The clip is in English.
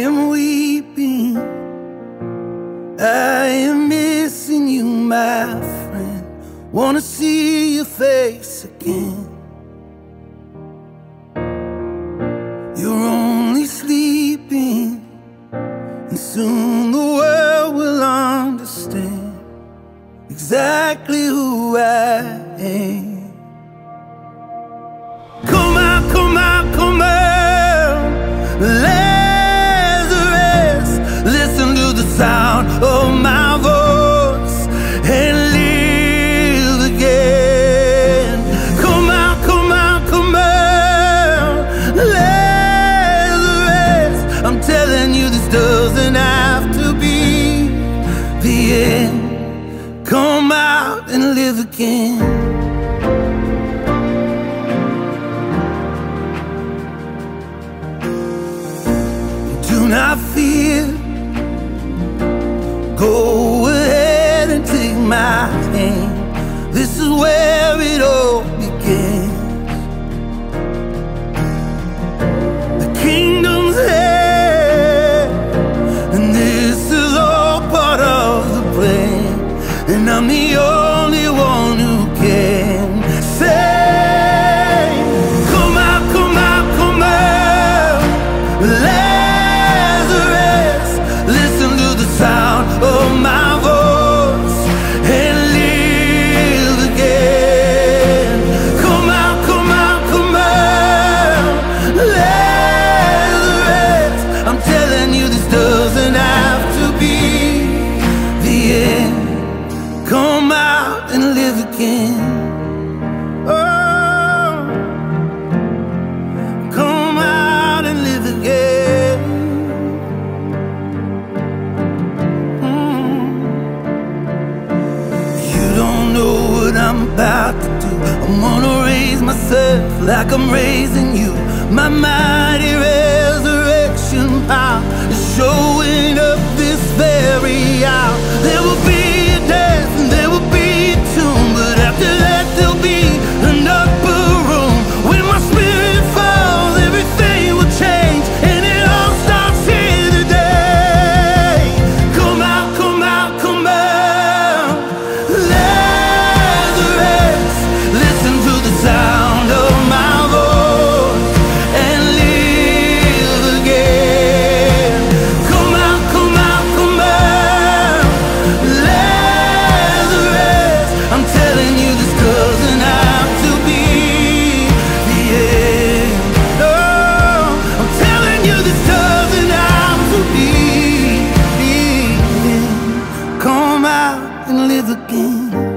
am weeping, I am missing you, my friend. Wanna see your face again. You're only sleeping, and soon the world will understand exactly who I am. Come out, come out, come out, Lazarus. Listen to the sound of my voice and live again. Come out, come out, come out, Lazarus. I'm telling you, this doesn't have to be the end. Come out and live again. Do not fear, go ahead and take my hand. This is where it all begins. The kingdom's here, and this is all part of the plan. And I'm the only one who can say, come out, come out, come out, sound of my voice and live again. Come out, come out, come out, Lazarus. I'm telling you, this doesn't have to be the end. Come out and live again. Oh, come out and live again. I'm about to do. I'm gonna raise myself like I'm raising you. My mighty resurrection power is showing up this very hour. There will be a death and there will be a tomb, but after that there'll be an upper room. When my spirit falls, everything will change, and it all starts here today. Come out, come out, come out, sound of my voice and live again. Come out, come out, come out, Lazarus. I'm telling you, this doesn't have to be the end. No, I'm telling you, this doesn't have to be the end. Come out and live again.